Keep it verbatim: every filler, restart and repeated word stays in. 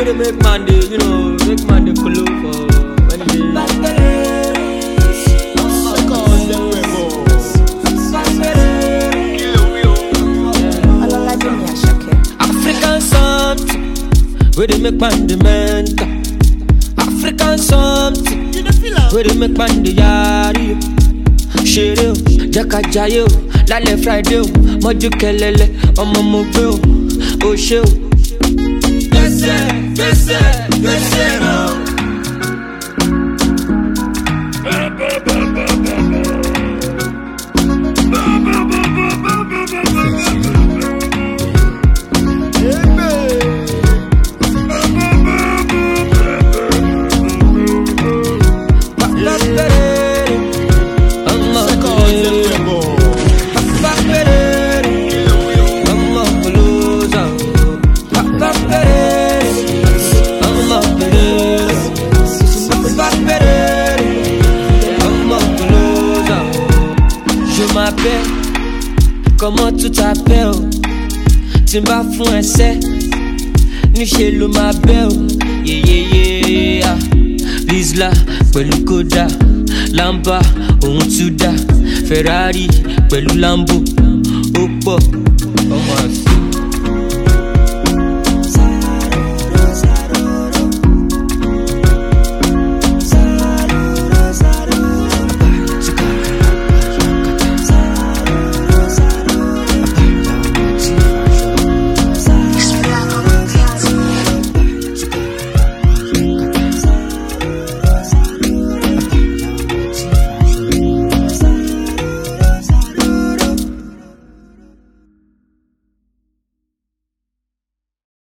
where they make man they, you know, make man they follow for when they. African something, where they make man the mental. African something, where they make man the yari. Shere o, jaka jaye o, lale Friday o, moju kelele, omo mo gbe o, o se o. Gbese, gbese, gbese o. Comment tu t'appelles? Tu m'as fou un set. Ni chez le ma belle. Yeah yeah yeah. Lisla, pẹ̀lú Koda. Lamba, ohun Tuda. Ferrari, pẹ̀lú Lambo. Ó pọ̀, ọmọ àti.